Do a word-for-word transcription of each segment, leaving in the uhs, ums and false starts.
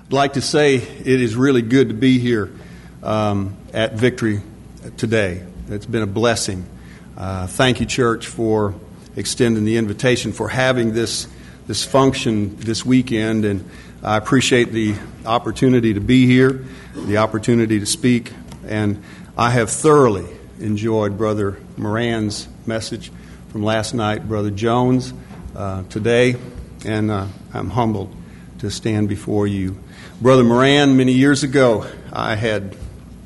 I'd like to say it is really good to be here um, at Victory today. It's been a blessing. Uh, thank you, church, for extending the invitation, for having this this function this weekend, and I appreciate the opportunity to be here, the opportunity to speak, and I have thoroughly enjoyed Brother Moran's message from last night, Brother Jones uh, today, and uh, I'm humbled to stand before you. Brother Moran, many years ago, I had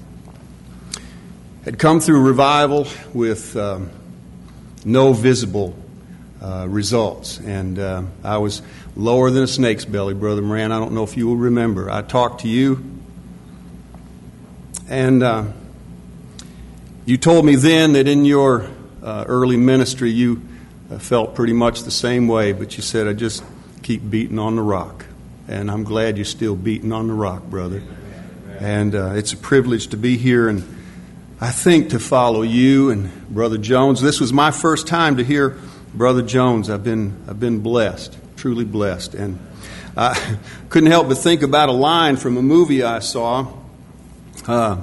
had come through revival with um, no visible uh, results, and uh, I was lower than a snake's belly, Brother Moran. I don't know if you will remember. I talked to you, and uh, you told me then that in your uh, early ministry you uh, felt pretty much the same way, but you said, I just keep beating on the rock. And I'm glad you're still beating on the rock, brother. And uh, it's a privilege to be here, and I think to follow you and Brother Jones. This was my first time to hear Brother Jones. I've been I've been blessed, truly blessed. And I couldn't help but think about a line from a movie I saw. Uh,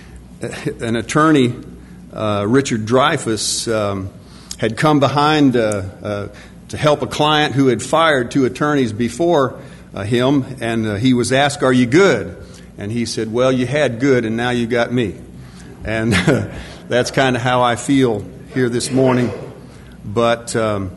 an attorney, uh, Richard Dreyfuss, um, had come behind uh, uh, to help a client who had fired two attorneys before Uh, him, and uh, he was asked, "Are you good?" And he said, "Well, you had good, and now you got me." And uh, that's kind of how I feel here this morning. But um,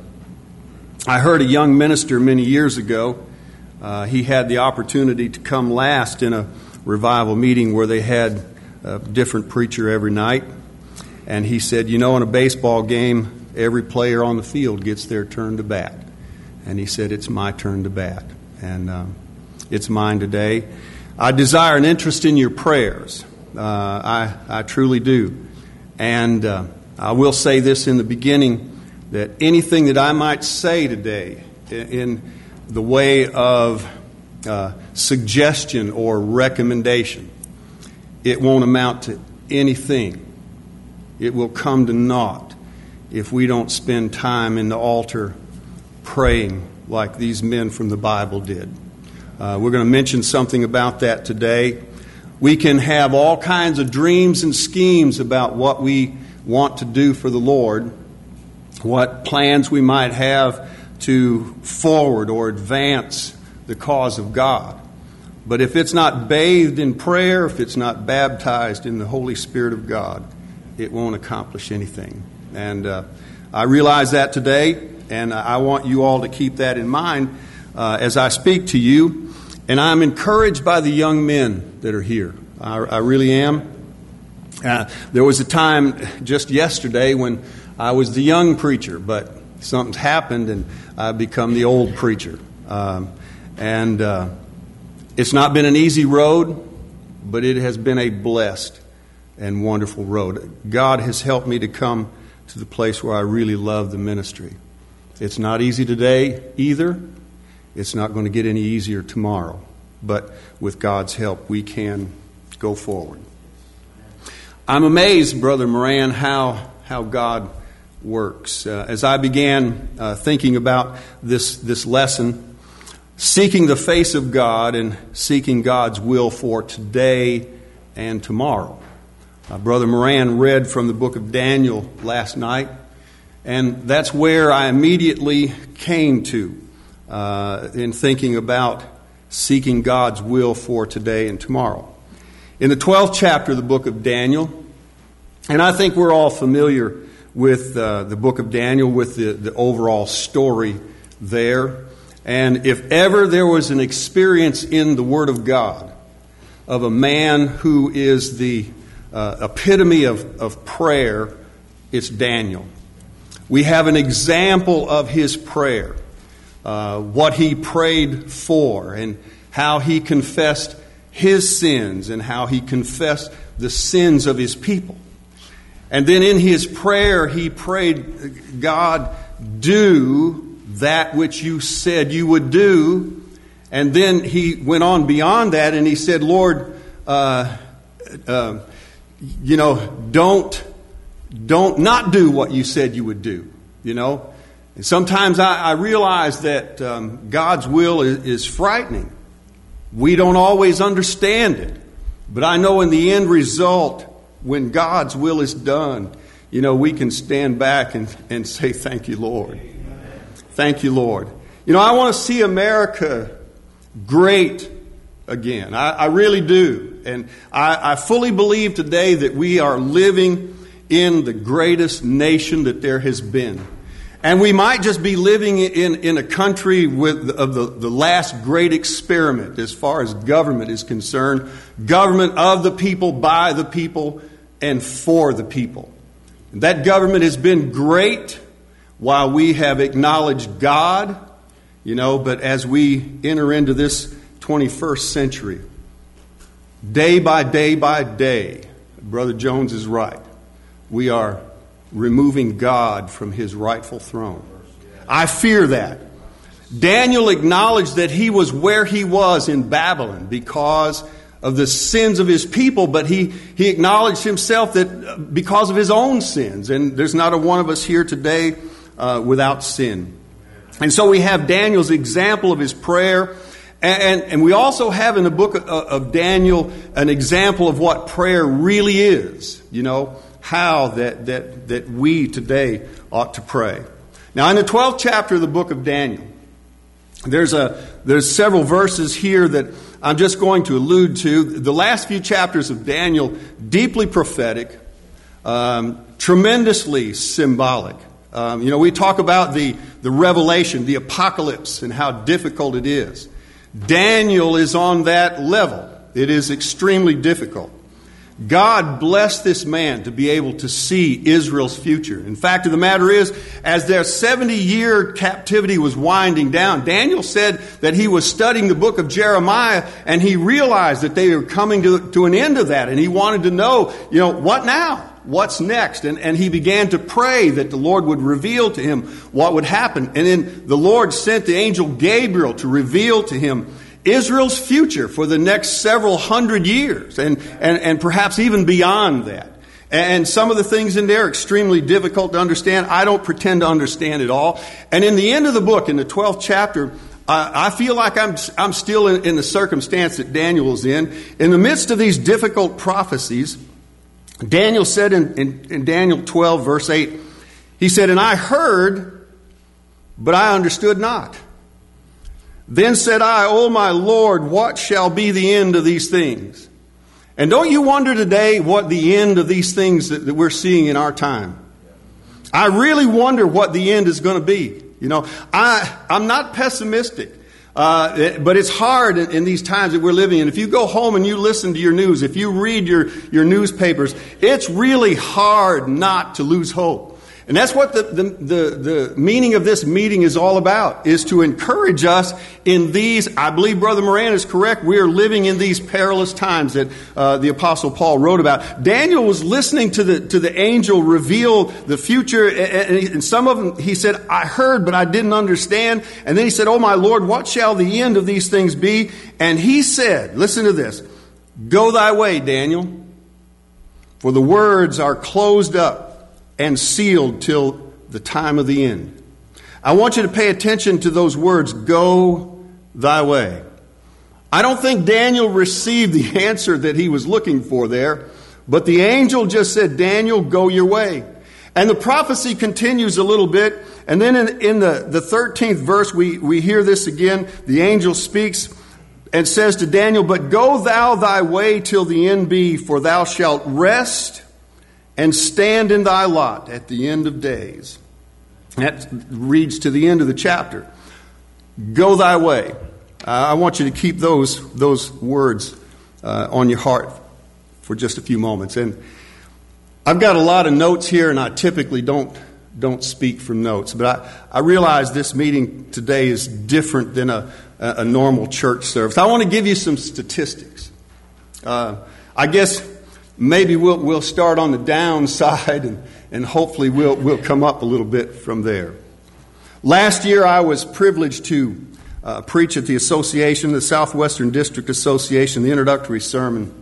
I heard a young minister many years ago. Uh, he had the opportunity to come last in a revival meeting where they had a different preacher every night. And he said, "You know, in a baseball game, every player on the field gets their turn to bat." And he said, "It's my turn to bat." And um, it's mine today. I desire an interest in your prayers. Uh, I, I truly do. And uh, I will say this in the beginning, that anything that I might say today in, in the way of uh, suggestion or recommendation, it won't amount to anything. It will come to naught if we don't spend time in the altar praying like these men from the Bible did. Uh, we're going to mention something about that today. We can have all kinds of dreams and schemes about what we want to do for the Lord, what plans we might have to forward or advance the cause of God. But if it's not bathed in prayer, if it's not baptized in the Holy Spirit of God, it won't accomplish anything. And uh, I realize that today. And I want you all to keep that in mind uh, as I speak to you. And I'm encouraged by the young men that are here. I, I really am. Uh, there was a time just yesterday when I was the young preacher, but something's happened and I've become the old preacher. Um, and uh, it's not been an easy road, but it has been a blessed and wonderful road. God has helped me to come to the place where I really love the ministry. It's not easy today either. It's not going to get any easier tomorrow. But with God's help, we can go forward. I'm amazed, Brother Moran, how how God works. Uh, as I began uh, thinking about this, this lesson, seeking the face of God and seeking God's will for today and tomorrow. Uh, Brother Moran read from the book of Daniel last night. And that's where I immediately came to uh, in thinking about seeking God's will for today and tomorrow. In the twelfth chapter of the book of Daniel, and I think we're all familiar with uh, the book of Daniel, with the, the overall story there. And if ever there was an experience in the Word of God of a man who is the uh, epitome of, of prayer, it's Daniel. We have an example of his prayer, uh, what he prayed for, and how he confessed his sins, and how he confessed the sins of his people. And then in his prayer, he prayed, God, do that which you said you would do. And then he went on beyond that, and he said, Lord, uh, uh, you know, don't Don't not do what you said you would do, you know. And sometimes I, I realize that um, God's will is, is frightening. We don't always understand it. But I know in the end result, when God's will is done, you know, we can stand back and, and say, thank you, Lord. Thank you, Lord. You know, I want to see America great again. I, I really do. And I, I fully believe today that we are living in the greatest nation that there has been. And we might just be living in, in a country with of the, the last great experiment as far as government is concerned. Government of the people, by the people, and for the people. That government has been great while we have acknowledged God, you know, but as we enter into this twenty-first century, day by day by day, Brother Jones is right. We are removing God from His rightful throne. I fear that. Daniel acknowledged that he was where he was in Babylon because of the sins of his people, but he, he acknowledged himself that because of his own sins. And there's not a one of us here today uh, without sin. And so we have Daniel's example of his prayer. And, and, and we also have in the book of, of Daniel an example of what prayer really is. You know, how that, that, that we today ought to pray. Now, in the twelfth chapter of the book of Daniel, there's a there's several verses here that I'm just going to allude to. The last few chapters of Daniel, deeply prophetic, um, tremendously symbolic. Um, you know, we talk about the, the revelation, the apocalypse, and how difficult it is. Daniel is on that level. It is extremely difficult. God blessed this man to be able to see Israel's future. In fact, the matter is, as their seventy-year captivity was winding down, Daniel said that he was studying the book of Jeremiah, and he realized that they were coming to, to an end of that, and he wanted to know, you know, what now? What's next? And, and he began to pray that the Lord would reveal to him what would happen. And then the Lord sent the angel Gabriel to reveal to him Israel's future for the next several hundred years, and, and, and perhaps even beyond that. And some of the things in there are extremely difficult to understand. I don't pretend to understand it all. And in the end of the book, in the twelfth chapter, I, I feel like I'm, I'm still in, in the circumstance that Daniel is in. In the midst of these difficult prophecies, Daniel said in, in, in Daniel twelve, verse eight, he said, "And I heard, but I understood not. Then said I, O my Lord, what shall be the end of these things?" And don't you wonder today what the end of these things that, that we're seeing in our time? I really wonder what the end is going to be. You know, I, I'm not pessimistic, uh, but it's hard in, in these times that we're living in. If you go home and you listen to your news, if you read your, your newspapers, it's really hard not to lose hope. And that's what the, the, the, the meaning of this meeting is all about, is to encourage us in these, I believe Brother Moran is correct, we are living in these perilous times that uh, the Apostle Paul wrote about. Daniel was listening to the to the angel reveal the future, and, and some of them, he said, I heard, but I didn't understand. And then he said, oh my Lord, what shall the end of these things be? And he said, listen to this, go thy way, Daniel, for the words are closed up and sealed till the time of the end. I want you to pay attention to those words, go thy way. I don't think Daniel received the answer that he was looking for there, but the angel just said, Daniel, go your way. And the prophecy continues a little bit, and then in, in the, the thirteenth verse, we, we hear this again. The angel speaks and says to Daniel, but go thou thy way till the end be, for thou shalt rest and stand in thy lot at the end of days. That reads to the end of the chapter. Go thy way. Uh, I want you to keep those those words uh, on your heart for just a few moments. And I've got a lot of notes here, and I typically don't don't speak from notes. But I, I realize this meeting today is different than a, a normal church service. I want to give you some statistics. Uh, I guess maybe we'll we'll start on the downside, and, and hopefully we'll we'll come up a little bit from there. Last year I was privileged to uh, preach at the association, the Southwestern District Association, the introductory sermon.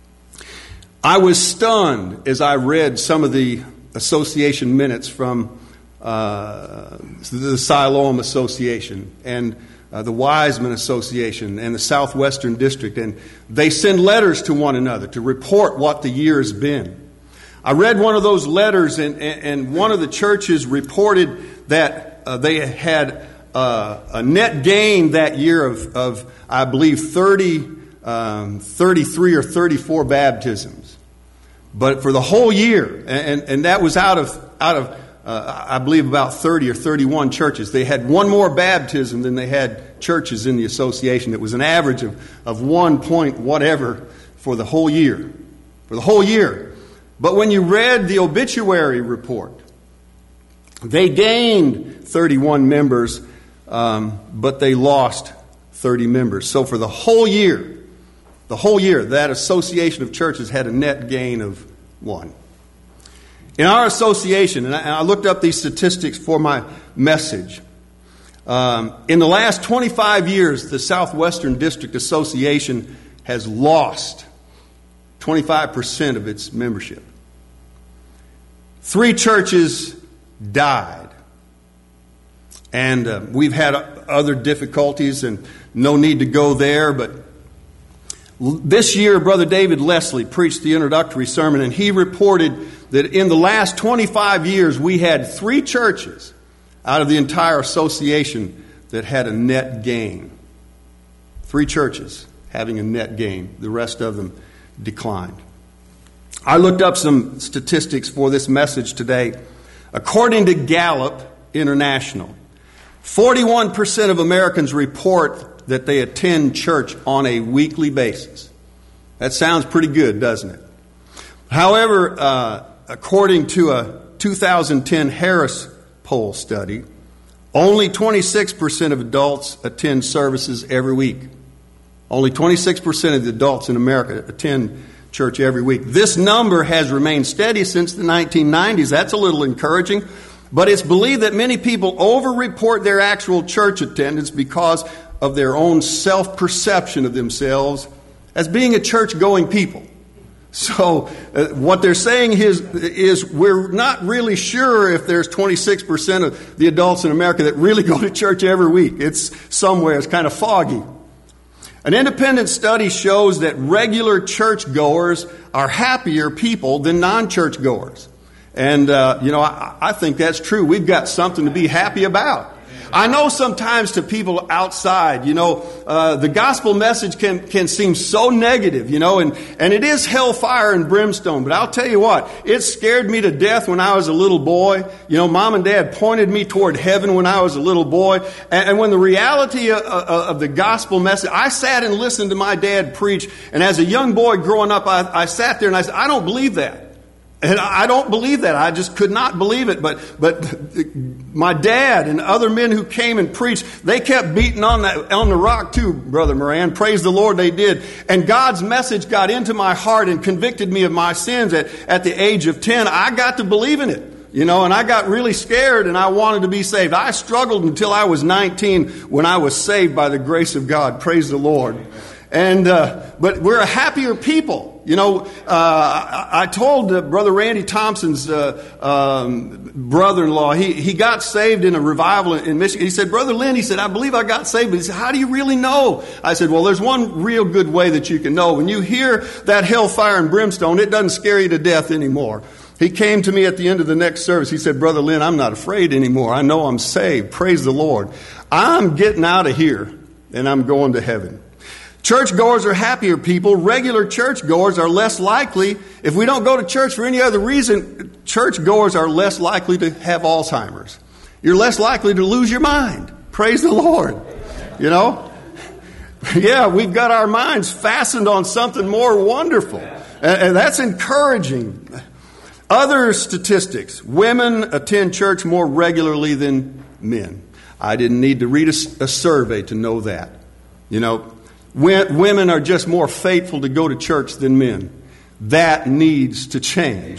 I was stunned as I read some of the association minutes from uh, the Siloam Association. And uh, the Wiseman Association and the Southwestern District, and they send letters to one another to report what the year has been. I read one of those letters, and, and one of the churches reported that uh, they had uh, a net gain that year of, of I believe, thirty, um, thirty-three or thirty-four baptisms. But for the whole year, and, and that was out of, out of uh, I believe, about thirty or thirty-one churches. They had one more baptism than they had churches in the association. It was an average of, of one point whatever for the whole year. For the whole year. But when you read the obituary report, they gained thirty-one members, um, but they lost thirty members. So for the whole year, the whole year, that association of churches had a net gain of one. In our association, and I, I looked up these statistics for my message, um, in the last twenty-five years, the Southwestern District Association has lost twenty-five percent of its membership. Three churches died. And uh, we've had other difficulties, and no need to go there. But this year, Brother David Leslie preached the introductory sermon, and he reported that in the last twenty-five years, we had three churches out of the entire association that had a net gain. Three churches having a net gain. The rest of them declined. I looked up some statistics for this message today. According to Gallup International, forty-one percent of Americans report that they attend church on a weekly basis. That sounds pretty good, doesn't it? However, uh, according to a two thousand ten Harris poll study, only twenty-six percent of adults attend services every week. Only twenty-six percent of the adults in America attend church every week. This number has remained steady since the nineteen nineties. That's a little encouraging. But it's believed that many people over-report their actual church attendance because of their own self-perception of themselves as being a church-going people. So uh, what they're saying is, is we're not really sure if there's twenty-six percent of the adults in America that really go to church every week. It's somewhere. It's kind of foggy. An independent study shows that regular churchgoers are happier people than non-churchgoers. And, uh, you know, I, I think that's true. We've got something to be happy about. I know sometimes to people outside, you know, uh, the gospel message can, can seem so negative, you know, and, and it is hellfire and brimstone. But I'll tell you what, it scared me to death when I was a little boy. You know, Mom and Dad pointed me toward heaven when I was a little boy. And, and when the reality of, of the gospel message, I sat and listened to my dad preach. And as a young boy growing up, I, I sat there and I said, I don't believe that. And I don't believe that. I just could not believe it. But but my dad and other men who came and preached, they kept beating on that on the rock too, Brother Moran. Praise the Lord, they did. And God's message got into my heart and convicted me of my sins at, at the age of ten. I got to believe in it. You know, and I got really scared and I wanted to be saved. I struggled until I was nineteen when I was saved by the grace of God. Praise the Lord. And uh, but we're a happier people. You know, uh, I, I told uh, Brother Randy Thompson's uh, um, brother-in-law, he, he got saved in a revival in Michigan. He said, Brother Lynn, he said, I believe I got saved. But he said, how do you really know? I said, well, there's one real good way that you can know. When you hear that hellfire and brimstone, it doesn't scare you to death anymore. He came to me at the end of the next service. He said, Brother Lynn, I'm not afraid anymore. I know I'm saved. Praise the Lord. I'm getting out of here and I'm going to heaven. Churchgoers are happier people. Regular churchgoers are less likely, if we don't go to church for any other reason, churchgoers are less likely to have Alzheimer's. You're less likely to lose your mind. Praise the Lord. You know? Yeah, we've got our minds fastened on something more wonderful. And that's encouraging. Other statistics. Women attend church more regularly than men. I didn't need to read a, a survey to know that. You know, women are just more faithful to go to church than men. That needs to change.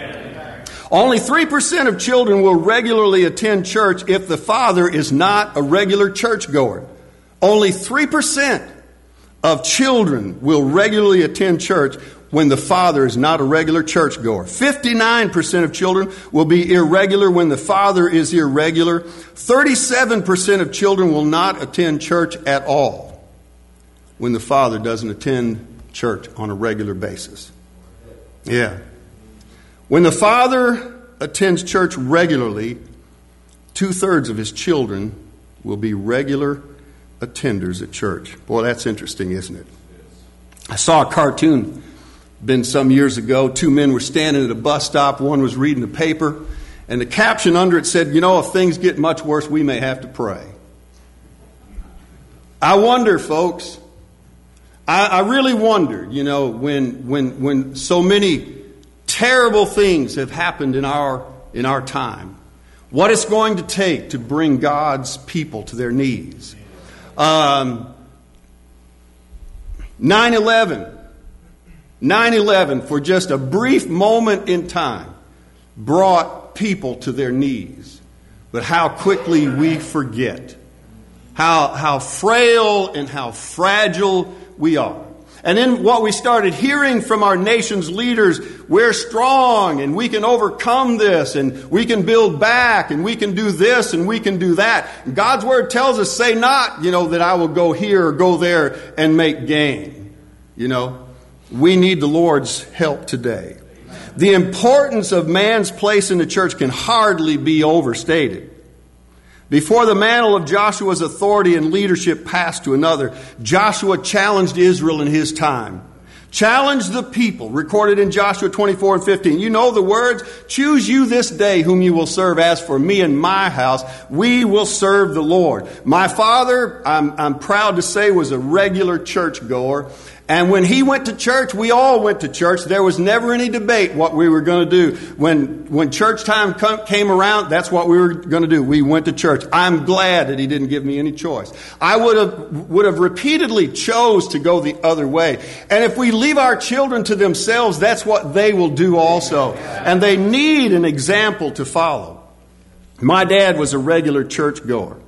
Only three percent of children will regularly attend church if the father is not a regular churchgoer. Only three percent of children will regularly attend church when the father is not a regular churchgoer. fifty-nine percent of children will be irregular when the father is irregular. thirty-seven percent of children will not attend church at all when the father doesn't attend church on a regular basis. Yeah. When the father attends church regularly, two-thirds of his children will be regular attenders at church. Boy, that's interesting, isn't it? I saw a cartoon been some years ago. Two men were standing at a bus stop. One was reading the paper, and the caption under it said, you know, if things get much worse, we may have to pray. I wonder, folks, I, I really wondered, you know, when when when so many terrible things have happened in our in our time, what it's going to take to bring God's people to their knees. Um, nine eleven nine eleven, for just a brief moment in time, brought people to their knees. But how quickly we forget. How, how frail and how fragile we are. And then what we started hearing from our nation's leaders, we're strong and we can overcome this and we can build back and we can do this and we can do that. God's word tells us, say not, you know, that I will go here or go there and make gain. You know, we need the Lord's help today. The importance of man's place in the church can hardly be overstated. Before the mantle of Joshua's authority and leadership passed to another, Joshua challenged Israel in his time. Challenged the people, recorded in Joshua twenty-four and fifteen. You know the words, choose you this day whom you will serve. As for me and my house, we will serve the Lord. My father, I'm, I'm proud to say, was a regular churchgoer. And when he went to church, we all went to church. There was never any debate what we were going to do. When when church time come, came around, that's what we were going to do. We went to church. I'm glad that he didn't give me any choice. I would have would have repeatedly chose to go the other way. And if we leave our children to themselves, that's what they will do also. And they need an example to follow. My dad was a regular churchgoer.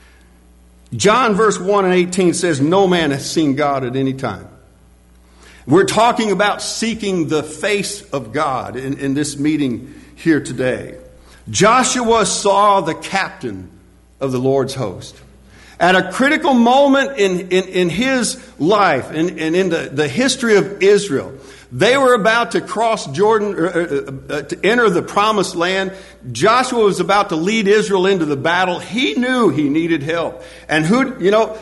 John verse one and eighteen says, no man has seen God at any time. We're talking about seeking the face of God in, in this meeting here today. Joshua saw the captain of the Lord's host. At a critical moment in, in, in his life and, and in the, the history of Israel, they were about to cross Jordan, uh, uh, uh, to enter the promised land. Joshua was about to lead Israel into the battle. He knew he needed help. And who, you know,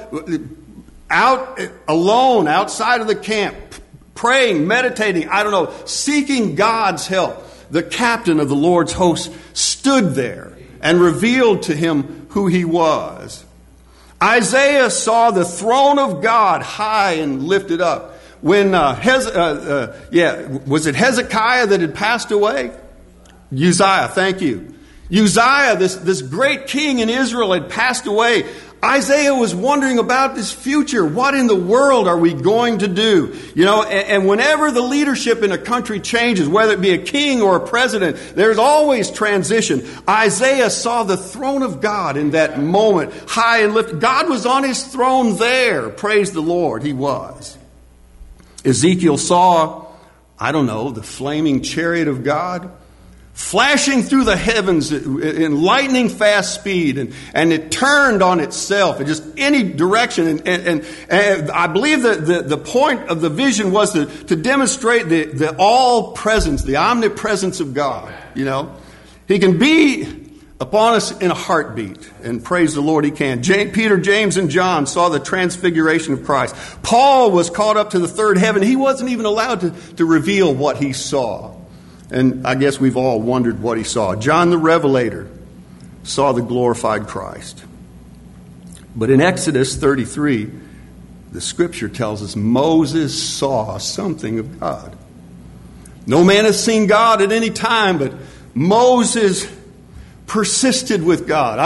out alone, outside of the camp, praying, meditating, I don't know, seeking God's help, the captain of the Lord's host stood there and revealed to him who he was. Isaiah saw the throne of God high and lifted up. When, uh, Hez- uh, uh, yeah, was it Hezekiah that had passed away? Uzziah, thank you. Uzziah, this, this great king in Israel, had passed away. Isaiah was wondering about this future. What in the world are we going to do? You know, and, and whenever the leadership in a country changes, whether it be a king or a president, there's always transition. Isaiah saw the throne of God in that moment, high and lifted. God was on his throne there. Praise the Lord, he was. Ezekiel saw, I don't know, the flaming chariot of God, flashing through the heavens in lightning fast speed, and, and it turned on itself in just any direction. And, and, and, and I believe that the, the point of the vision was to, to demonstrate the, the all presence, the omnipresence of God. You know, he can be upon us in a heartbeat, and praise the Lord, he can. James, Peter, James, and John saw the transfiguration of Christ. Paul was caught up to the third heaven. He wasn't even allowed to, to reveal what he saw. And I guess we've all wondered what he saw. John the Revelator saw the glorified Christ. But in Exodus thirty-three, the scripture tells us Moses saw something of God. No man has seen God at any time, but Moses persisted with God. I,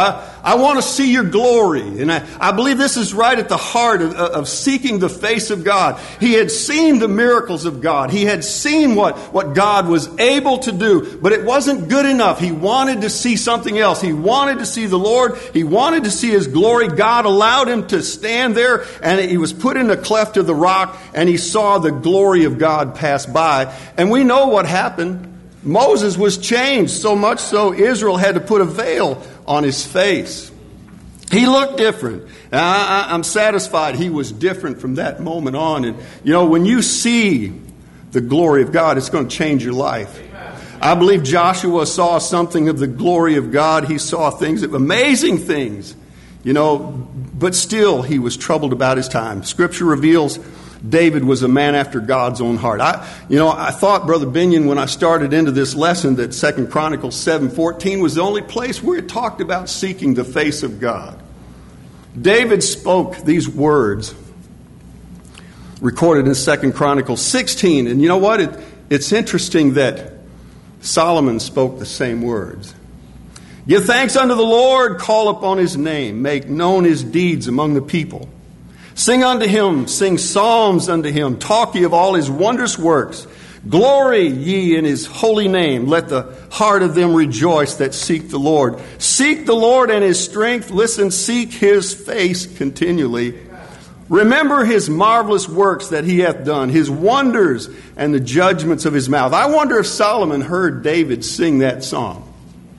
I want to see your glory. And I, I believe this is right at the heart of, of seeking the face of God. He had seen the miracles of God. He had seen what, what God was able to do, but it wasn't good enough. He wanted to see something else. He wanted to see the Lord. He wanted to see His glory. God allowed him to stand there, and he was put in a cleft of the rock, and he saw the glory of God pass by. And we know what happened. Moses was changed, so much so Israel had to put a veil on his face. He looked different. And I, I, I'm satisfied he was different from that moment on. And, you know, when you see the glory of God, it's going to change your life. I believe Joshua saw something of the glory of God. He saw things, amazing things, you know, but still he was troubled about his time. Scripture reveals David was a man after God's own heart. I, you know, I thought, Brother Binion, when I started into this lesson, that Second Chronicles seven fourteen was the only place where it talked about seeking the face of God. David spoke these words recorded in Second Chronicles sixteen. And you know what? It, it's interesting that Solomon spoke the same words. Give thanks unto the Lord, call upon His name, make known His deeds among the people. Sing unto Him, sing psalms unto Him, talk ye of all His wondrous works. Glory ye in His holy name. Let the heart of them rejoice that seek the Lord. Seek the Lord and His strength. Listen, seek His face continually. Remember His marvelous works that He hath done, His wonders and the judgments of His mouth. I wonder if Solomon heard David sing that song.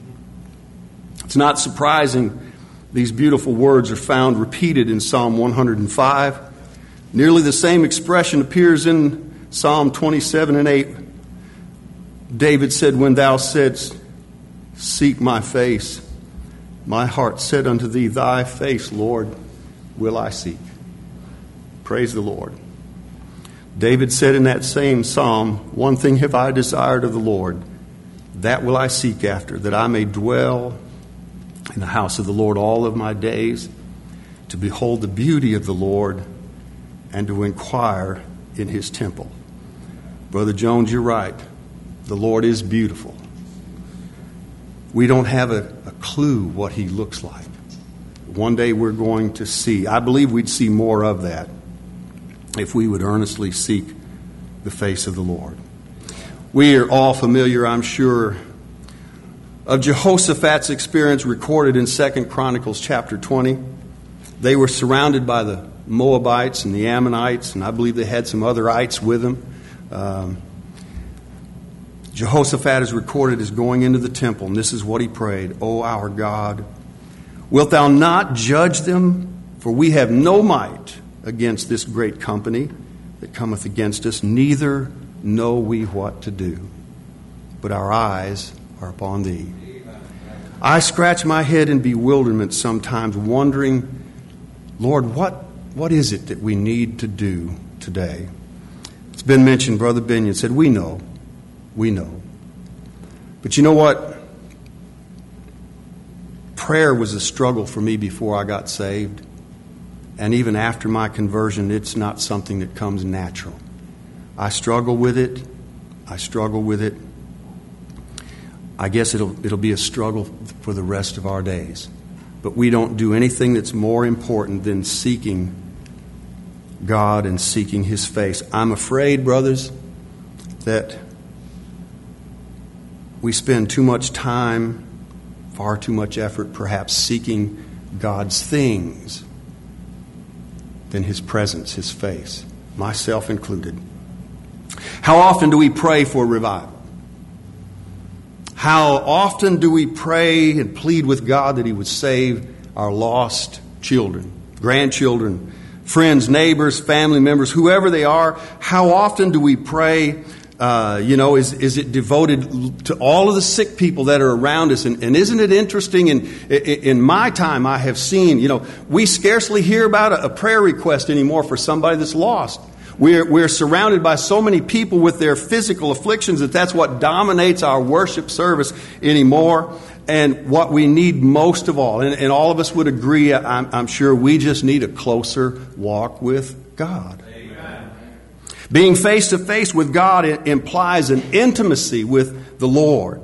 It's not surprising. These beautiful words are found repeated in Psalm one hundred five. Nearly the same expression appears in Psalm twenty-seven and eight. David said, when thou saidst, seek my face, my heart said unto thee, thy face, Lord, will I seek. Praise the Lord. David said in that same psalm, one thing have I desired of the Lord, that will I seek after, that I may dwell in the house of the Lord all of my days, to behold the beauty of the Lord and to inquire in His temple. Brother Jones, you're right. The Lord is beautiful. We don't have a, a clue what He looks like. One day we're going to see. I believe we'd see more of that if we would earnestly seek the face of the Lord. We are all familiar, I'm sure, of Jehoshaphat's experience recorded in Second Chronicles chapter twenty. They were surrounded by the Moabites and the Ammonites, and I believe they had some other ites with them. Um, Jehoshaphat is recorded as going into the temple, and this is what he prayed. O our God, wilt thou not judge them? For we have no might against this great company that cometh against us, neither know we what to do. But our eyes are upon Thee. I scratch my head in bewilderment sometimes, wondering, Lord, what, what is it that we need to do today? It's been mentioned, Brother Binion said, we know, we know. But you know what? Prayer was a struggle for me before I got saved. And even after my conversion, it's not something that comes natural. I struggle with it. I struggle with it. I guess it'll it'll be a struggle for the rest of our days. But we don't do anything that's more important than seeking God and seeking His face. I'm afraid, brothers, that we spend too much time, far too much effort, perhaps seeking God's things than His presence, His face, myself included. How often do we pray for revival? How often do we pray and plead with God that He would save our lost children, grandchildren, friends, neighbors, family members, whoever they are? How often do we pray? Uh, you know, is is it devoted to all of the sick people that are around us? And, and isn't it interesting? In, in my time, I have seen, you know, we scarcely hear about a, a prayer request anymore for somebody that's lost. We're, we're surrounded by so many people with their physical afflictions that that's what dominates our worship service anymore. And what we need most of all, and, and all of us would agree, I'm, I'm sure, we just need a closer walk with God. Amen. Being face to face with God implies an intimacy with the Lord.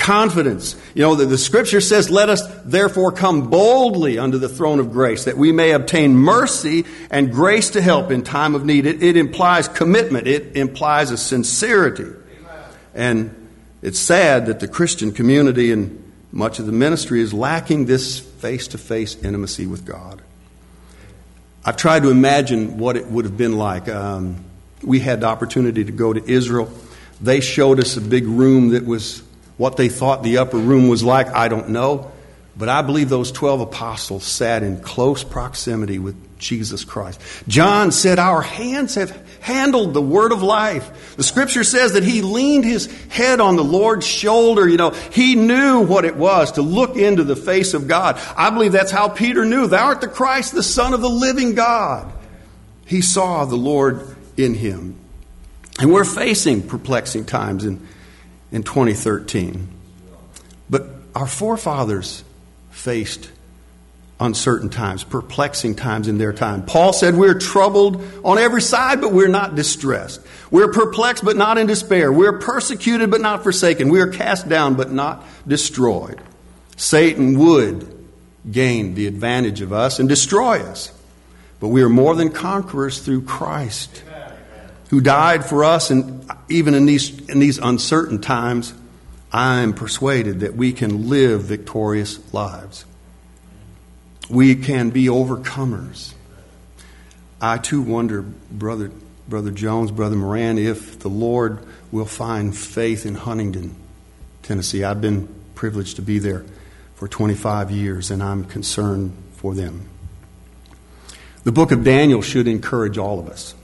confidence. You know, the, the Scripture says, let us therefore come boldly unto the throne of grace, that we may obtain mercy and grace to help in time of need. It, it implies commitment. It implies a sincerity. Amen. And it's sad that the Christian community and much of the ministry is lacking this face-to-face intimacy with God. I've tried to imagine what it would have been like. Um, we had the opportunity to go to Israel. They showed us a big room that was what they thought the upper room was like. I don't know. But I believe those twelve apostles sat in close proximity with Jesus Christ. John said, our hands have handled the word of life. The Scripture says that he leaned his head on the Lord's shoulder. You know, he knew what it was to look into the face of God. I believe that's how Peter knew. Thou art the Christ, the Son of the living God. He saw the Lord in him. And we're facing perplexing times in, in twenty thirteen. But our forefathers faced uncertain times, perplexing times in their time. Paul said we're troubled on every side, but we're not distressed. We're perplexed, but not in despair. We're persecuted, but not forsaken. We are cast down, but not destroyed. Satan would gain the advantage of us and destroy us. But we are more than conquerors through Christ, who died for us. And even in these, in these uncertain times, I am persuaded that we can live victorious lives. We can be overcomers. I too wonder, Brother, Brother Jones, Brother Moran, if the Lord will find faith in Huntington, Tennessee. I've been privileged to be there for twenty-five years, and I'm concerned for them. The book of Daniel should encourage all of us.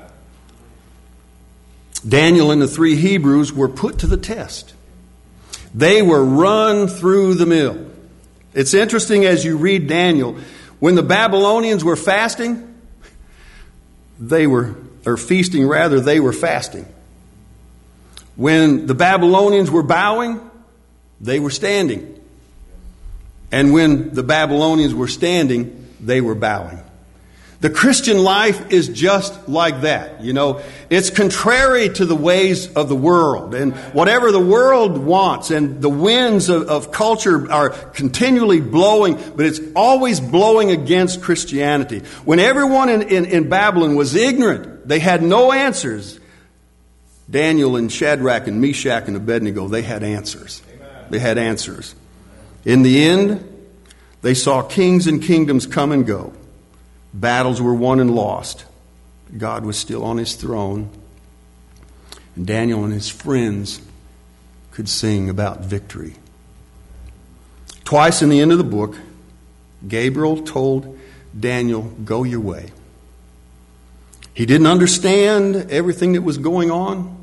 Daniel and the three Hebrews were put to the test. They were run through the mill. It's interesting as you read Daniel, when the Babylonians were fasting, they were, or feasting rather, they were fasting. When the Babylonians were bowing, they were standing. And when the Babylonians were standing, they were bowing. The Christian life is just like that. You know, it's contrary to the ways of the world and whatever the world wants, and the winds of, of culture are continually blowing, but it's always blowing against Christianity. When everyone in, in, in Babylon was ignorant, they had no answers. Daniel and Shadrach and Meshach and Abednego, they had answers. They had answers. In the end, they saw kings and kingdoms come and go. Battles were won and lost. God was still on his throne. And Daniel and his friends could sing about victory. Twice in the end of the book, Gabriel told Daniel, go your way. He didn't understand everything that was going on,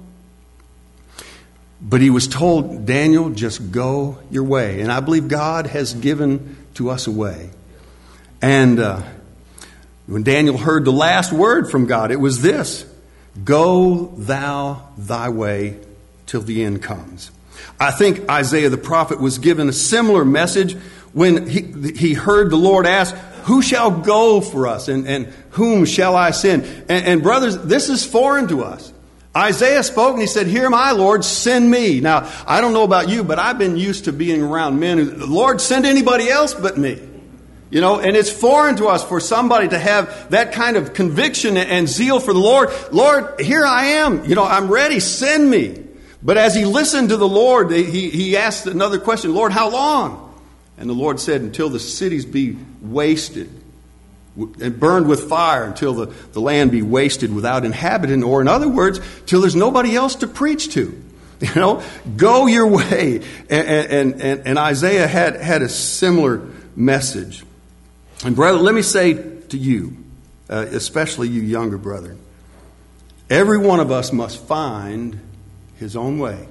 but he was told, Daniel, just go your way. And I believe God has given to us a way. And uh, when Daniel heard the last word from God, it was this: go thou thy way till the end comes. I think Isaiah the prophet was given a similar message when he, he heard the Lord ask, who shall go for us, and, and whom shall I send? And, and brothers, this is foreign to us. Isaiah spoke and he said, here am I, Lord, send me. Now, I don't know about you, but I've been used to being around men who, Lord, send anybody else but me. You know, and it's foreign to us for somebody to have that kind of conviction and zeal for the Lord. Lord, here I am. You know, I'm ready. Send me. But as he listened to the Lord, he, he asked another question. Lord, how long? And the Lord said, until the cities be wasted and burned with fire, until the, the land be wasted without inhabitant, or in other words, till there's nobody else to preach to. You know, go your way. And, and, and, and Isaiah had, had a similar message. And brother, let me say to you, uh, especially you younger brethren, every one of us must find his own way.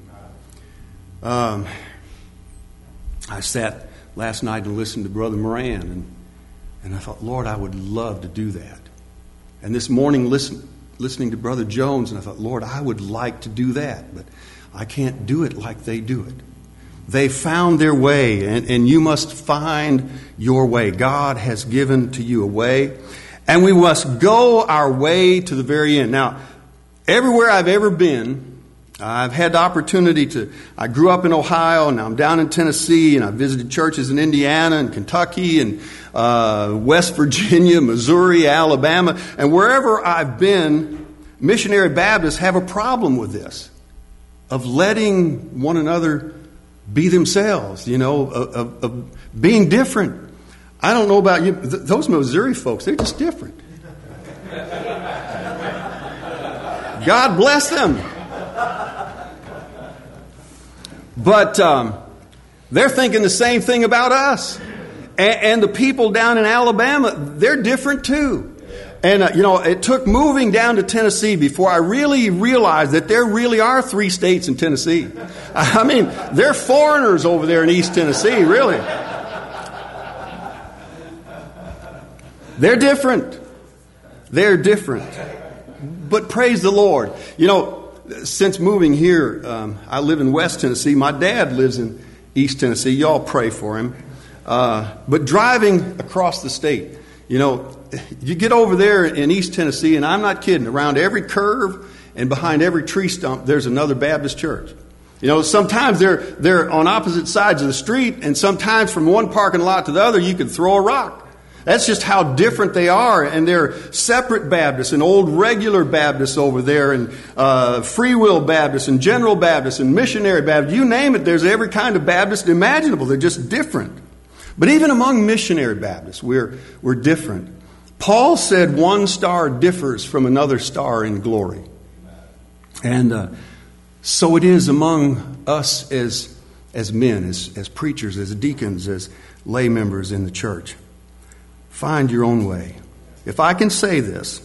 Um, I sat last night and listened to Brother Moran, and, and I thought, Lord, I would love to do that. And this morning, listen, listening to Brother Jones, and I thought, Lord, I would like to do that, but I can't do it like they do it. They found their way, and, and you must find your way. God has given to you a way, and we must go our way to the very end. Now, everywhere I've ever been, I've had the opportunity to, I grew up in Ohio, and now I'm down in Tennessee, and I visited churches in Indiana and Kentucky and uh, West Virginia, Missouri, Alabama, and wherever I've been, missionary Baptists have a problem with this, of letting one another be themselves, you know, of, of, of being different. I don't know about you, th- those Missouri folks, they're just different. God bless them. But um, they're thinking the same thing about us. And, and the people down in Alabama, they're different too. And, uh, you know, it took moving down to Tennessee before I really realized that there really are three states in Tennessee. I mean, they're foreigners over there in East Tennessee, really. They're different. They're different. But praise the Lord. You know, since moving here, um, I live in West Tennessee. My dad lives in East Tennessee. Y'all pray for him. Uh, but driving across the state, you know, you get over there in East Tennessee, and I'm not kidding, around every curve and behind every tree stump, there's another Baptist church. You know, sometimes they're they're on opposite sides of the street, and sometimes from one parking lot to the other, you can throw a rock. That's just how different they are, and they're separate Baptists and old regular Baptists over there, and uh, free will Baptists and general Baptists and missionary Baptists. You name it, there's every kind of Baptist imaginable. They're just different. But even among missionary Baptists, we're we're different. Paul said one star differs from another star in glory, and uh, so it is among us as as men, as as preachers, as deacons, as lay members in the church. Find your own way. If I can say this,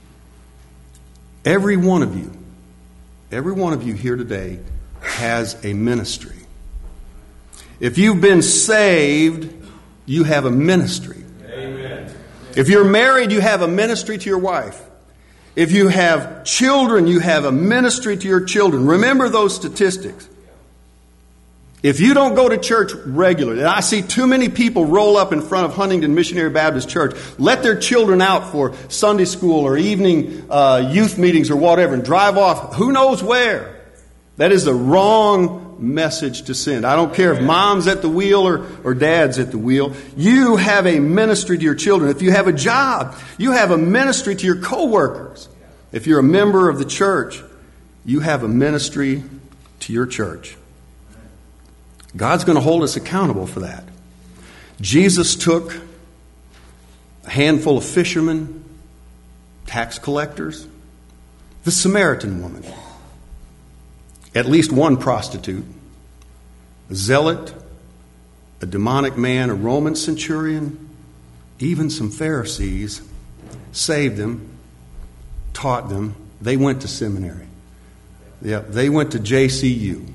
every one of you, every one of you here today has a ministry. If you've been saved, you have a ministry. Amen. If you're married, you have a ministry to your wife. If you have children, you have a ministry to your children. Remember those statistics. If you don't go to church regularly, and I see too many people roll up in front of Huntington Missionary Baptist Church, let their children out for Sunday school or evening uh, youth meetings or whatever, and drive off who knows where. That is the wrong message to send. I don't care if mom's at the wheel or, or dad's at the wheel. You have a ministry to your children. If you have a job, you have a ministry to your coworkers. If you're a member of the church, you have a ministry to your church. God's going to hold us accountable for that. Jesus took a handful of fishermen, tax collectors, the Samaritan woman, at least one prostitute, a zealot, a demonic man, a Roman centurion, even some Pharisees, saved them, taught them. They went to seminary. Yeah, they went to J C U.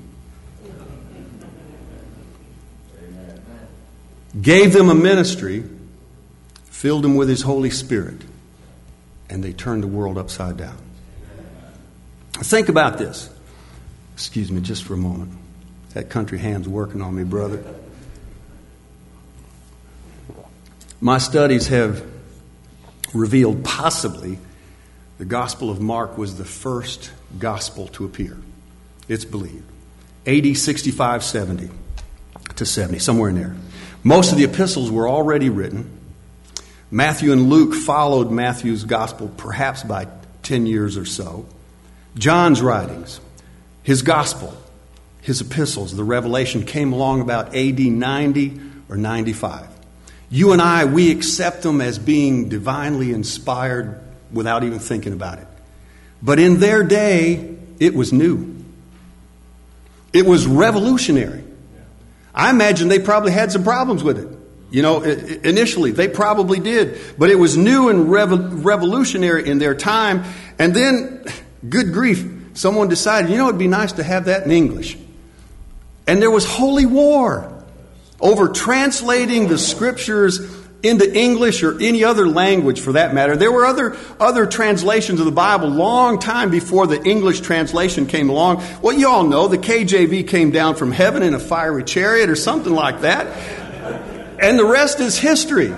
Gave them a ministry, filled them with His Holy Spirit, and they turned the world upside down. Think about this. Excuse me just for a moment. That country hand's working on me, brother. My studies have revealed possibly the Gospel of Mark was the first gospel to appear. It's believed. A D sixty-five seventy to seventy, somewhere in there. Most of the epistles were already written. Matthew and Luke followed Matthew's gospel perhaps by ten years or so. John's writings, his gospel, his epistles, the revelation came along about A D ninety or ninety-five. You and I, we accept them as being divinely inspired without even thinking about it. But in their day, it was new. It was revolutionary. I imagine they probably had some problems with it. You know, initially, they probably did. But it was new and revo- revolutionary in their time. And then, good grief, someone decided, you know, it'd be nice to have that in English. And there was holy war over translating the scriptures into English or any other language for that matter. There were other other translations of the Bible long time before the English translation came along. Well, you all know the K J V came down from heaven in a fiery chariot or something like that. And the rest is history.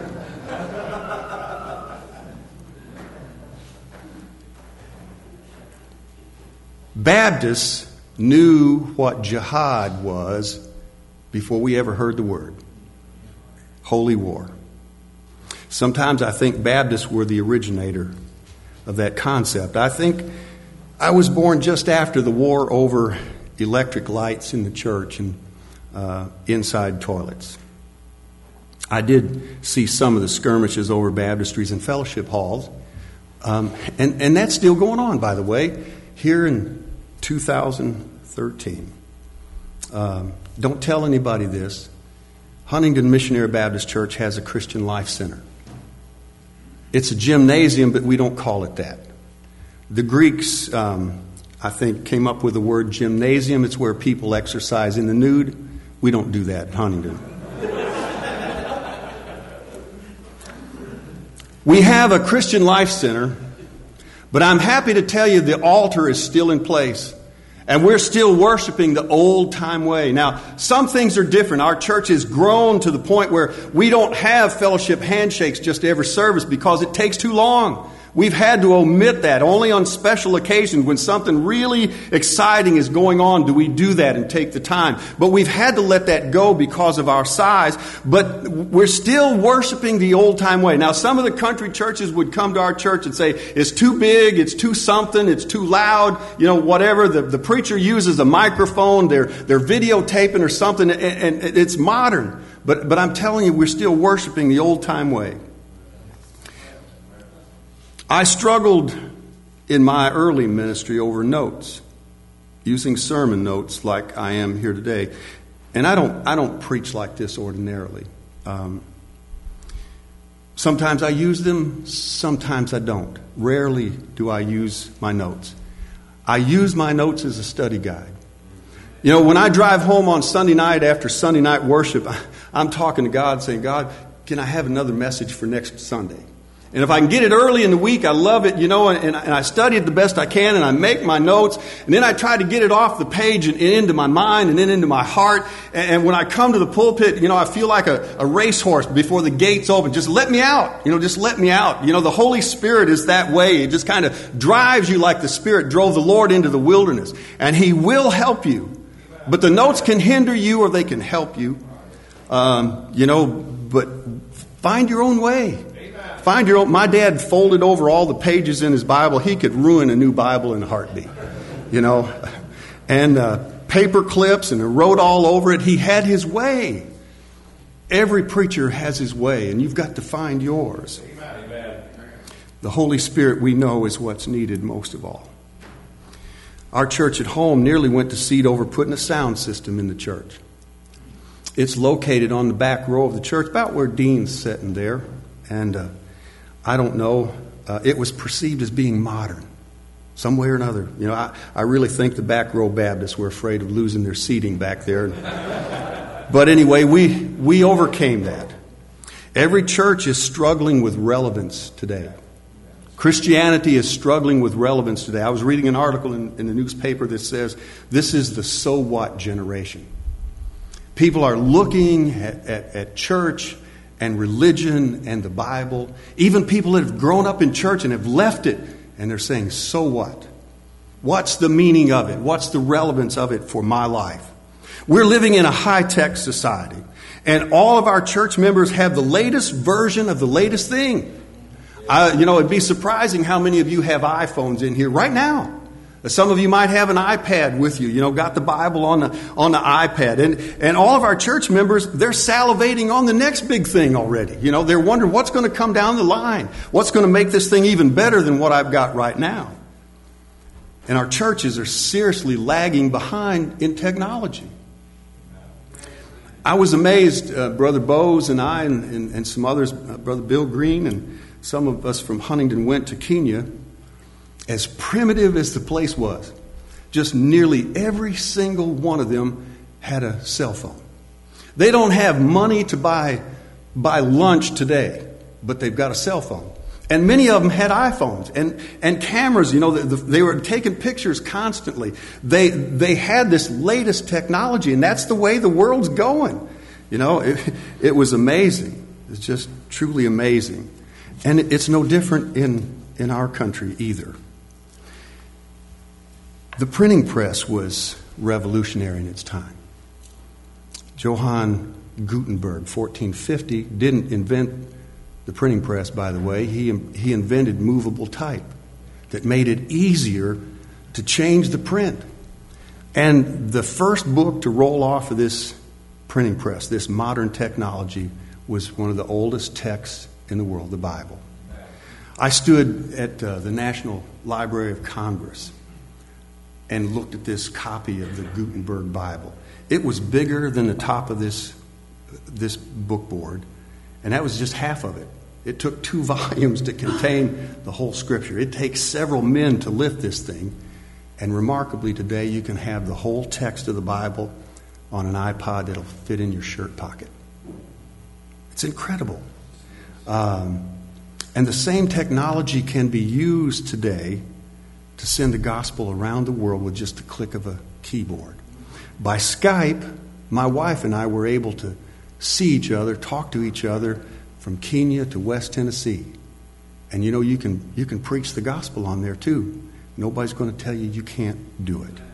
Baptists knew what jihad was before we ever heard the word. Holy war. Sometimes I think Baptists were the originator of that concept. I think I was born just after the war over electric lights in the church and uh, inside toilets. I did see some of the skirmishes over baptistries and fellowship halls. Um, and, and that's still going on, by the way, here in two thousand thirteen. Um, don't tell anybody this. Huntington Missionary Baptist Church has a Christian Life Center. It's a gymnasium, but we don't call it that. The Greeks, um, I think, came up with the word gymnasium. It's where people exercise in the nude. We don't do that at Huntington. We have a Christian Life Center, but I'm happy to tell you the altar is still in place. And we're still worshiping the old-time way. Now, some things are different. Our church has grown to the point where we don't have fellowship handshakes just every service because it takes too long. We've had to omit that. Only on special occasions when something really exciting is going on do we do that and take the time. But we've had to let that go because of our size. But we're still worshiping the old-time way. Now, some of the country churches would come to our church and say, it's too big, it's too something, it's too loud, you know, whatever. The, the preacher uses a microphone, they're, they're videotaping or something, and, and it's modern. But, but I'm telling you, we're still worshiping the old-time way. I struggled in my early ministry over notes, using sermon notes like I am here today. And I don't I don't preach like this ordinarily. Um, sometimes I use them, sometimes I don't. Rarely do I use my notes. I use my notes as a study guide. You know, when I drive home on Sunday night after Sunday night worship, I'm talking to God saying, God, can I have another message for next Sunday? And if I can get it early in the week, I love it, you know, and, and I study it the best I can, and I make my notes, and then I try to get it off the page and, and into my mind and then into my heart. And, and when I come to the pulpit, you know, I feel like a, a racehorse before the gates open. Just let me out, you know, just let me out. You know, the Holy Spirit is that way. It just kind of drives you like the Spirit drove the Lord into the wilderness. And He will help you. But the notes can hinder you or they can help you. Um, you know, but find your own way. Find your own. My dad folded over all the pages in his Bible. He could ruin a new Bible in a heartbeat, you know. And uh, paper clips, and wrote all over it. He had his way. Every preacher has his way, and you've got to find yours. Amen. The Holy Spirit, we know, is what's needed most of all. Our church at home nearly went to seed over putting a sound system in the church. It's located on the back row of the church, about where Dean's sitting there. And uh, I don't know, uh, it was perceived as being modern, some way or another. You know, I, I really think the back row Baptists were afraid of losing their seating back there. But anyway, we, we overcame that. Every church is struggling with relevance today. Christianity is struggling with relevance today. I was reading an article in, in the newspaper that says, this is the so what generation. People are looking at, at, at church and religion and the Bible. Even people that have grown up in church and have left it, and they're saying, so what? What's the meaning of it? What's the relevance of it for my life? We're living in a high-tech society, and all of our church members have the latest version of the latest thing. Uh, you know, it'd be surprising how many of you have iPhones in here right now. Some of you might have an iPad with you, you know, got the Bible on the on the iPad. And and all of our church members, they're salivating on the next big thing already. You know, they're wondering what's going to come down the line. What's going to make this thing even better than what I've got right now? And our churches are seriously lagging behind in technology. I was amazed, uh, Brother Bose and I and, and, and some others, uh, Brother Bill Green and some of us from Huntington went to Kenya. As primitive as the place was, just nearly every single one of them had a cell phone. They don't have money to buy, buy lunch today, but they've got a cell phone. And many of them had iPhones and, and cameras. You know, the, the, they were taking pictures constantly. They they had this latest technology, and that's the way the world's going. You know, it, it was amazing. It's just truly amazing. And it, it's no different in, in our country either. The printing press was revolutionary in its time. Johann Gutenberg, fourteen fifty, didn't invent the printing press, by the way. He, he invented movable type that made it easier to change the print. And the first book to roll off of this printing press, this modern technology, was one of the oldest texts in the world, the Bible. I stood at uh, the National Library of Congress and looked at this copy of the Gutenberg Bible. It was bigger than the top of this, this book board, and that was just half of it. It took two volumes to contain the whole Scripture. It takes several men to lift this thing, and remarkably today you can have the whole text of the Bible on an iPod that'll fit in your shirt pocket. It's incredible. Um, and the same technology can be used today to send the gospel around the world with just a click of a keyboard. By Skype, my wife and I were able to see each other, talk to each other from Kenya to West Tennessee. And you know, you can you can preach the gospel on there too. Nobody's going to tell you you can't do it.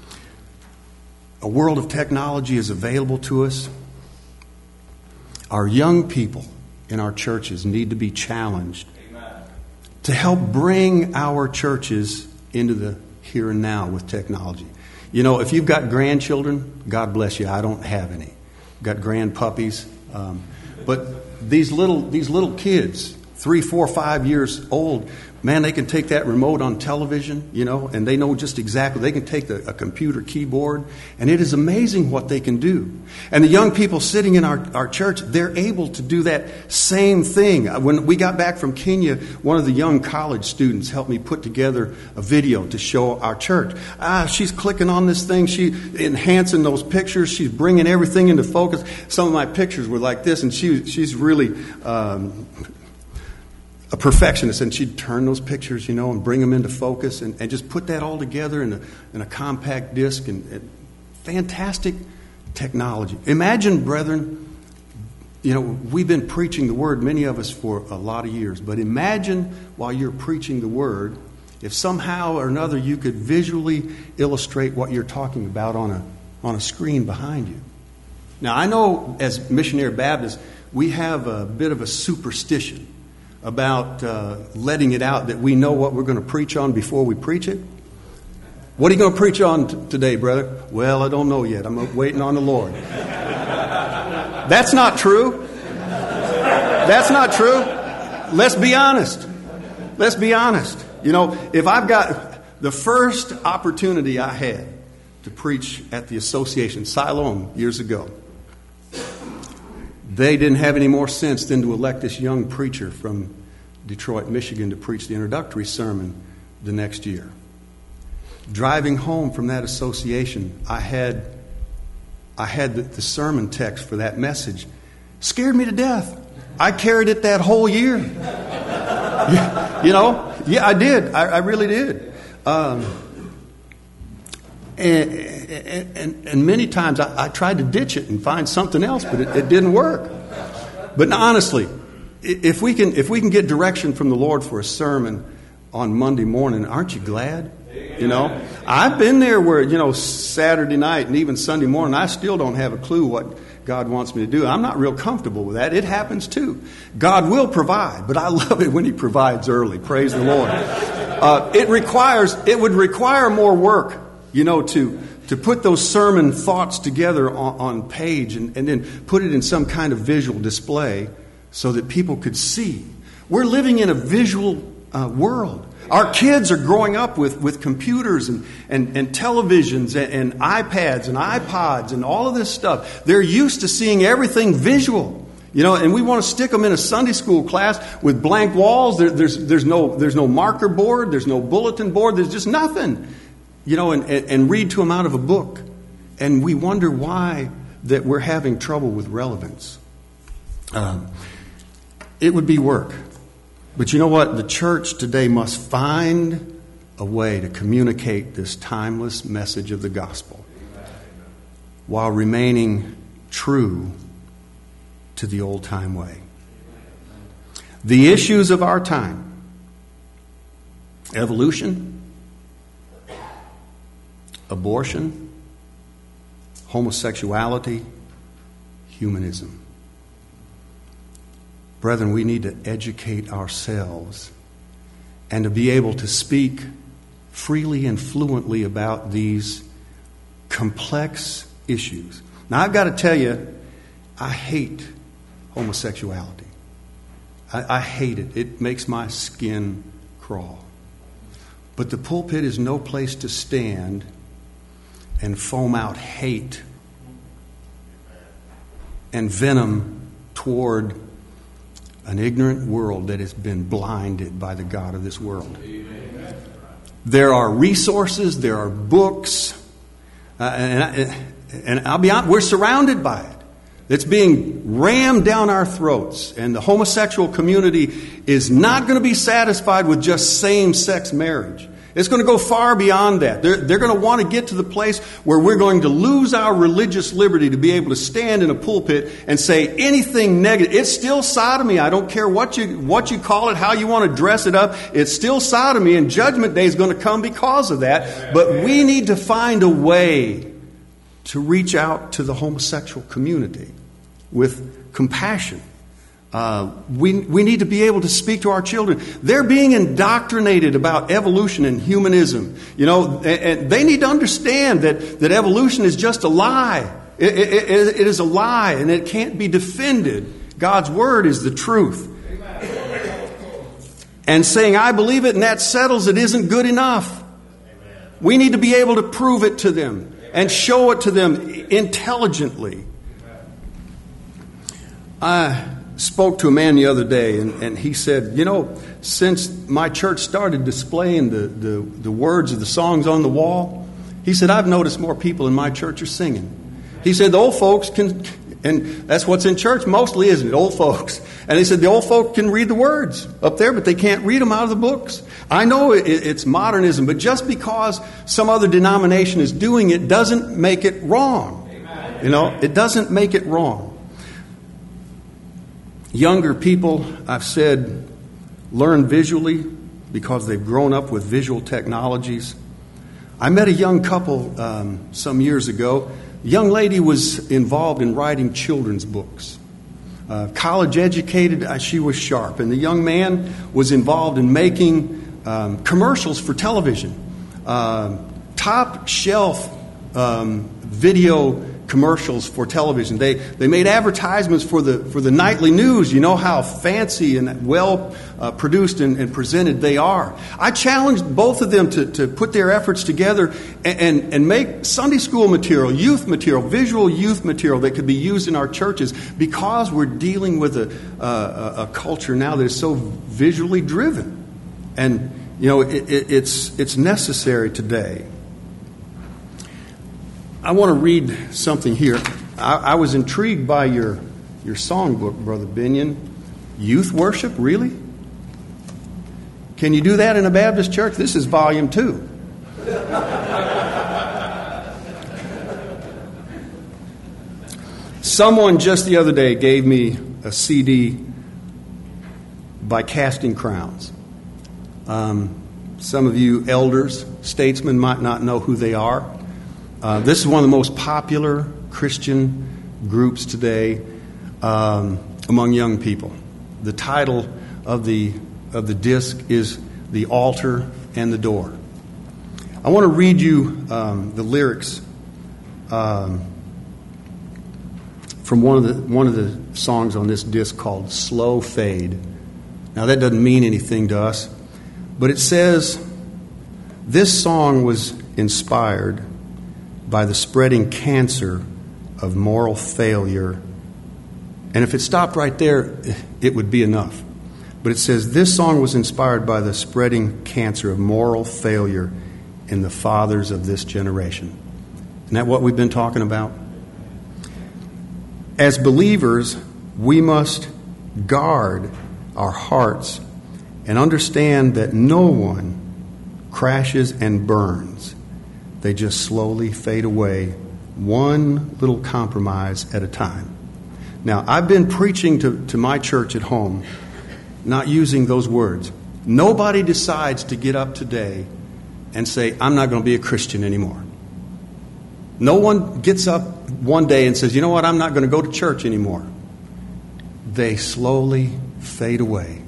A world of technology is available to us. Our young people in our churches need to be challenged Amen. To help bring our churches into the here and now with technology. You know, if you've got grandchildren, God bless you. I don't have any. I've got grandpuppies. Um, but these little these little kids, three, four, five years old, man, they can take that remote on television, you know, and they know just exactly. They can take the, a computer keyboard, and it is amazing what they can do. And the young people sitting in our, our church, they're able to do that same thing. When we got back from Kenya, one of the young college students helped me put together a video to show our church. Ah, she's clicking on this thing. She's enhancing those pictures. She's bringing everything into focus. Some of my pictures were like this, and she she's really... Um, a perfectionist, and she'd turn those pictures, you know, and bring them into focus and, and just put that all together in a, in a compact disc. And, and fantastic technology. Imagine, brethren, you know, we've been preaching the Word, many of us, for a lot of years. But imagine while you're preaching the Word, if somehow or another you could visually illustrate what you're talking about on a on a screen behind you. Now, I know as missionary Baptists, we have a bit of a superstition about uh, letting it out that we know what we're going to preach on before we preach it. What are you going to preach on t- today, brother? Well, I don't know yet. I'm waiting on the Lord. That's not true. That's not true. Let's be honest. Let's be honest. You know, if I've got the first opportunity I had to preach at the association, Siloam, years ago, they didn't have any more sense than to elect this young preacher from Detroit, Michigan, to preach the introductory sermon the next year. Driving home from that association, I had I had the, the sermon text for that message. Scared me to death. I carried it that whole year. You know? Yeah, I did. I, I really did. Um, and, and, and many times I, I tried to ditch it and find something else, but it, it didn't work. But honestly, if we can if we can get direction from the Lord for a sermon on Monday morning, aren't you glad? You know, I've been there where, you know, Saturday night and even Sunday morning, I still don't have a clue what God wants me to do. I'm not real comfortable with that. It happens too. God will provide, but I love it when He provides early. Praise the Lord. Uh, it requires, it would require more work, you know, to to put those sermon thoughts together on, on page and, and then put it in some kind of visual display so that people could see. We're living in a visual uh, world. Our kids are growing up with, with computers and, and, and televisions and, and iPads and iPods and all of this stuff. They're used to seeing everything visual. You know, and we want to stick them in a Sunday school class with blank walls. There, there's, there's, no, there's no marker board. There's no bulletin board. There's just nothing. You know, and, and read to them out of a book. And we wonder why that we're having trouble with relevance. Um, it would be work. But you know what? The church today must find a way to communicate this timeless message of the gospel while remaining true to the old-time way. The issues of our time: evolution, abortion, homosexuality, humanism. Brethren, we need to educate ourselves and to be able to speak freely and fluently about these complex issues. Now, I've got to tell you, I hate homosexuality. I, I hate it. It makes my skin crawl. But the pulpit is no place to stand and foam out hate and venom toward an ignorant world that has been blinded by the God of this world. Amen. There are resources, there are books, uh, and, and I'll be honest, we're surrounded by it. It's being rammed down our throats, and the homosexual community is not going to be satisfied with just same-sex marriage. It's going to go far beyond that. They're, they're going to want to get to the place where we're going to lose our religious liberty to be able to stand in a pulpit and say anything negative. It's still sodomy. I don't care what you what you call it, how you want to dress it up. It's still sodomy, and Judgment Day is going to come because of that. But we need to find a way to reach out to the homosexual community with compassion. Uh, we we need to be able to speak to our children. They're being indoctrinated about evolution and humanism. You know, and, and they need to understand that, that evolution is just a lie. It, it, it, it is a lie, and it can't be defended. God's word is the truth. Amen. And saying, I believe it and that settles it isn't good enough. Amen. We need to be able to prove it to them and show it to them intelligently. I spoke to a man the other day, and, and he said, you know, since my church started displaying the, the, the words of the songs on the wall, he said, I've noticed more people in my church are singing. He said, the old folks can, and that's what's in church mostly, isn't it? Old folks. And he said, the old folk can read the words up there, but they can't read them out of the books. I know it, it's modernism, but just because some other denomination is doing it doesn't make it wrong. Amen. You know, it doesn't make it wrong. Younger people, I've said, learn visually because they've grown up with visual technologies. I met a young couple um, some years ago. The young lady was involved in writing children's books. Uh, college educated, uh, she was sharp. And the young man was involved in making um, commercials for television. Uh, top shelf um, video commercials for television. They they made advertisements for the for the nightly news. You know how fancy and well uh, produced and, and presented they are. I challenged both of them to, to put their efforts together and, and, and make Sunday school material, youth material, visual youth material that could be used in our churches, because we're dealing with a, a, a culture now that is so visually driven. And, you know, it, it, it's it's necessary today. I want to read something here. I, I was intrigued by your, your songbook, Brother Binion. Youth worship, really? Can you do that in a Baptist church? This is volume two. Someone just the other day gave me a C D by Casting Crowns. Um, some of you elders, statesmen might not know who they are. Uh, this is one of the most popular Christian groups today um, among young people. The title of the of the disc is "The Altar and the Door." I want to read you um, the lyrics um, from one of the one of the songs on this disc called "Slow Fade." Now that doesn't mean anything to us, but it says this song was inspired by the spreading cancer of moral failure. And if it stopped right there, it would be enough. But it says, this song was inspired by the spreading cancer of moral failure in the fathers of this generation. Isn't that what we've been talking about? As believers, we must guard our hearts and understand that no one crashes and burns. They just slowly fade away, one little compromise at a time. Now, I've been preaching to, to my church at home, not using those words. Nobody decides to get up today and say, I'm not going to be a Christian anymore. No one gets up one day and says, you know what, I'm not going to go to church anymore. They slowly fade away,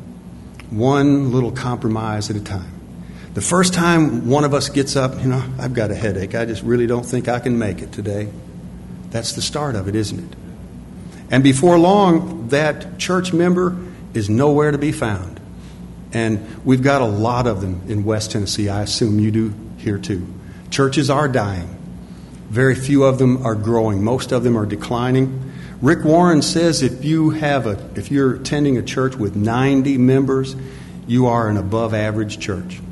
one little compromise at a time. The first time one of us gets up, you know, I've got a headache. I just really don't think I can make it today. That's the start of it, isn't it? And before long, that church member is nowhere to be found. And we've got a lot of them in West Tennessee. I assume you do here too. Churches are dying. Very few of them are growing. Most of them are declining. Rick Warren says if you have a, if you're attending a church with ninety members, you are an above average church.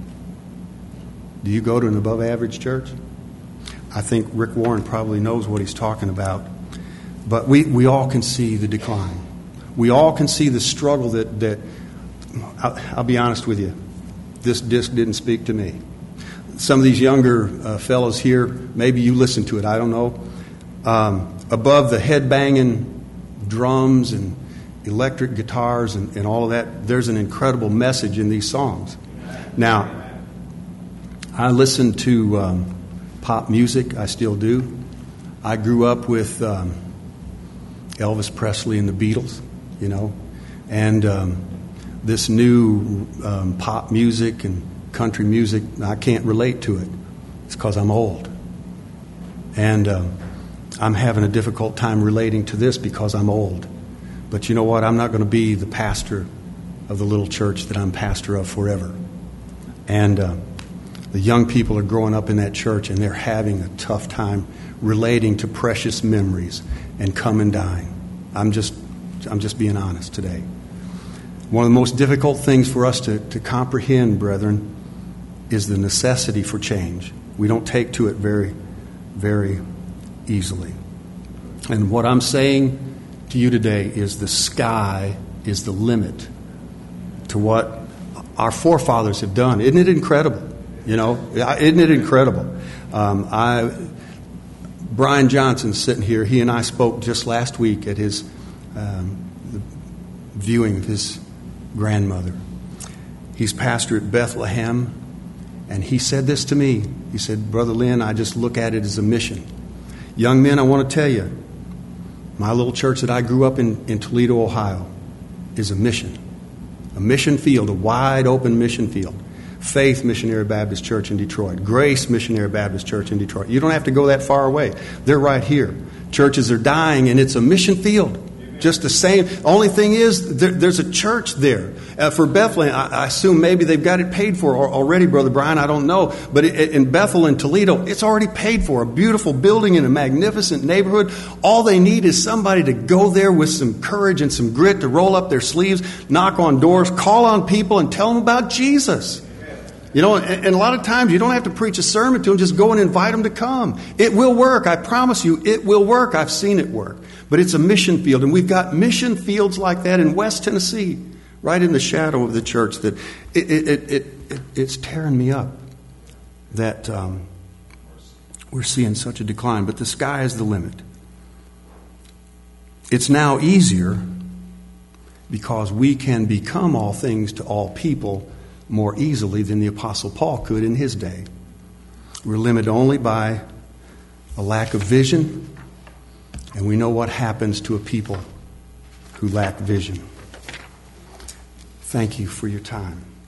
Do you go to an above average church? I think Rick Warren probably knows what he's talking about. But we, we all can see the decline. We all can see the struggle that, that I'll, I'll be honest with you, this disc didn't speak to me. Some of these younger uh, fellows here, maybe you listen to it, I don't know. Um, above the head-banging drums and electric guitars and, and all of that, there's an incredible message in these songs. Now, I listen to um, pop music, I still do. I grew up with um, Elvis Presley and the Beatles, you know, and um, this new um, pop music and country music, I can't relate to it. It's because I'm old. And um, I'm having a difficult time relating to this because I'm old. But you know what? I'm not going to be the pastor of the little church that I'm pastor of forever. And uh, the young people are growing up in that church, and they're having a tough time relating to precious memories and come and dying. I'm just, I'm just being honest today. One of the most difficult things for us to, to comprehend, brethren, is the necessity for change. We don't take to it very, very easily. And what I'm saying to you today is the sky is the limit to what our forefathers have done. Isn't it incredible? You know, isn't it incredible? Um, I, Brian Johnson's sitting here. He and I spoke just last week at his um, viewing of his grandmother. He's pastor at Bethlehem, and he said this to me. He said, Brother Lynn, I just look at it as a mission. Young men, I want to tell you, my little church that I grew up in, in Toledo, Ohio, is a mission. A mission field, a wide open mission field. Faith Missionary Baptist Church in Detroit. Grace Missionary Baptist Church in Detroit. You don't have to go that far away. They're right here. Churches are dying, and it's a mission field. Just the same. The only thing is, there, there's a church there. Uh, for Bethlehem, I, I assume maybe they've got it paid for already, Brother Brian. I don't know. But it, in Bethel and Toledo, it's already paid for. A beautiful building in a magnificent neighborhood. All they need is somebody to go there with some courage and some grit to roll up their sleeves, knock on doors, call on people, and tell them about Jesus. You know, and, and a lot of times you don't have to preach a sermon to them. Just go and invite them to come. It will work. I promise you, it will work. I've seen it work. But it's a mission field, and we've got mission fields like that in West Tennessee, right in the shadow of the church. That it, it, it, it, it it's tearing me up that um, we're seeing such a decline. But the sky is the limit. It's now easier because we can become all things to all people more easily than the Apostle Paul could in his day. We're limited only by a lack of vision. And we know what happens to a people who lack vision. Thank you for your time.